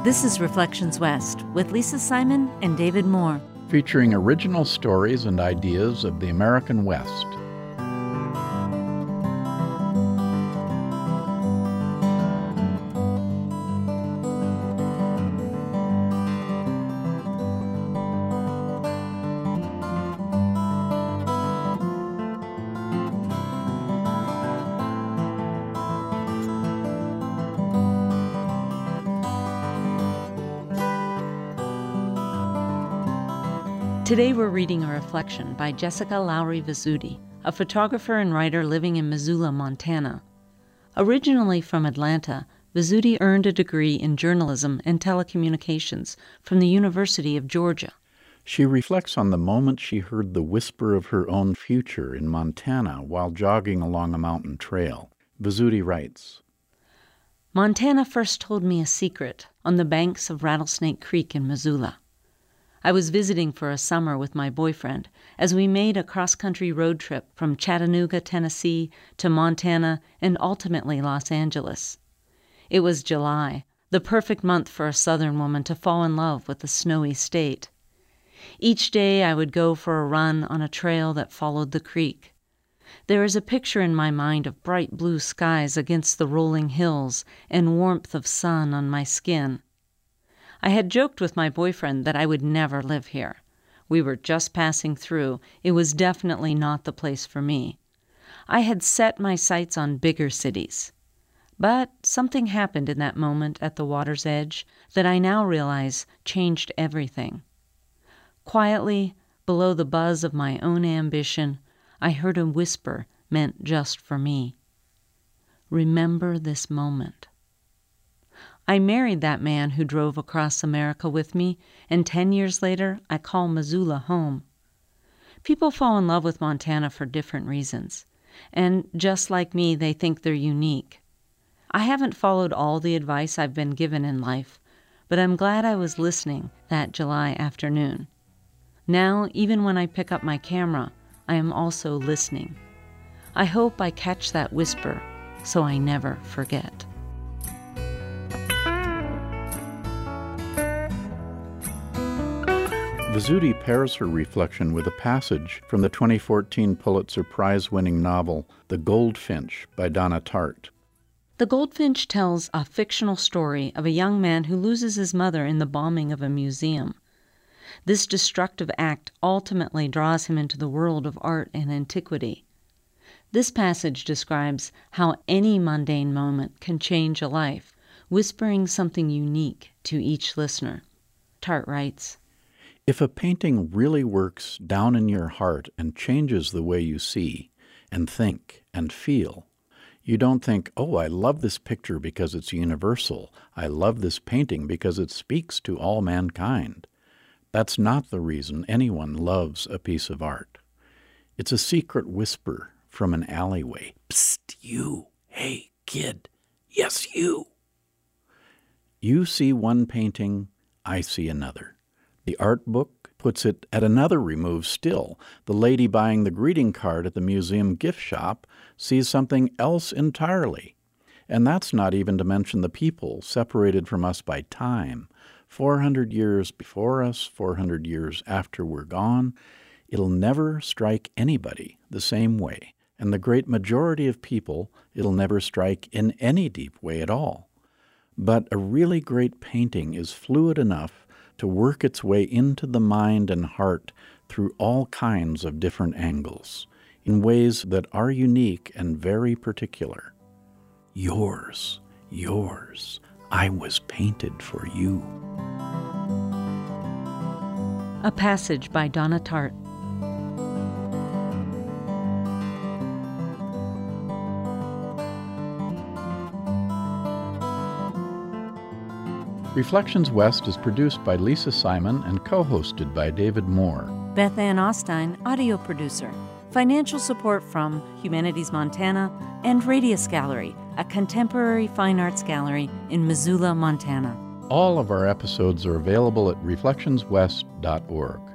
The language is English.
This is Reflections West with Lisa Simon and David Moore, featuring original stories and ideas of the American West. Today we're reading a reflection by Jessica Lowry Vizzuti, a photographer and writer living in Missoula, Montana. Originally from Atlanta, Vizzuti earned a degree in journalism and telecommunications from the University of Georgia. She reflects on the moment she heard the whisper of her own future in Montana while jogging along a mountain trail. Vizzuti writes, Montana first told me a secret on the banks of Rattlesnake Creek in Missoula. I was visiting for a summer with my boyfriend as we made a cross-country road trip from Chattanooga, Tennessee to Montana and ultimately Los Angeles. It was July, the perfect month for a Southern woman to fall in love with the snowy state. Each day I would go for a run on a trail that followed the creek. There is a picture in my mind of bright blue skies against the rolling hills and warmth of sun on my skin. I had joked with my boyfriend that I would never live here. We were just passing through. It was definitely not the place for me. I had set my sights on bigger cities. But something happened in that moment at the water's edge that I now realize changed everything. Quietly, below the buzz of my own ambition, I heard a whisper meant just for me. Remember this moment. I married that man who drove across America with me, and 10 years later, I call Missoula home. People fall in love with Montana for different reasons, and just like me, they think they're unique. I haven't followed all the advice I've been given in life, but I'm glad I was listening that July afternoon. Now, even when I pick up my camera, I am also listening. I hope I catch that whisper so I never forget. Vizzuti pairs her reflection with a passage from the 2014 Pulitzer Prize-winning novel The Goldfinch by Donna Tartt. The Goldfinch tells a fictional story of a young man who loses his mother in the bombing of a museum. This destructive act ultimately draws him into the world of art and antiquity. This passage describes how any mundane moment can change a life, whispering something unique to each listener. Tartt writes, If a painting really works down in your heart and changes the way you see and think and feel, you don't think, oh, I love this picture because it's universal. I love this painting because it speaks to all mankind. That's not the reason anyone loves a piece of art. It's a secret whisper from an alleyway. Psst, you. Hey, kid. Yes, you. You see one painting, I see another. The art book puts it at another remove still. The lady buying the greeting card at the museum gift shop sees something else entirely. And that's not even to mention the people separated from us by time. 400 years before us, 400 years after we're gone, it'll never strike anybody the same way. And the great majority of people, it'll never strike in any deep way at all. But a really great painting is fluid enough to work its way into the mind and heart through all kinds of different angles, in ways that are unique and very particular. Yours, I was painted for you. A passage by Donna Tartt. Reflections West is produced by Lisa Simon and co-hosted by David Moore. Beth Ann Ostein, audio producer. Financial support from Humanities Montana and Radius Gallery, a contemporary fine arts gallery in Missoula, Montana. All of our episodes are available at reflectionswest.org.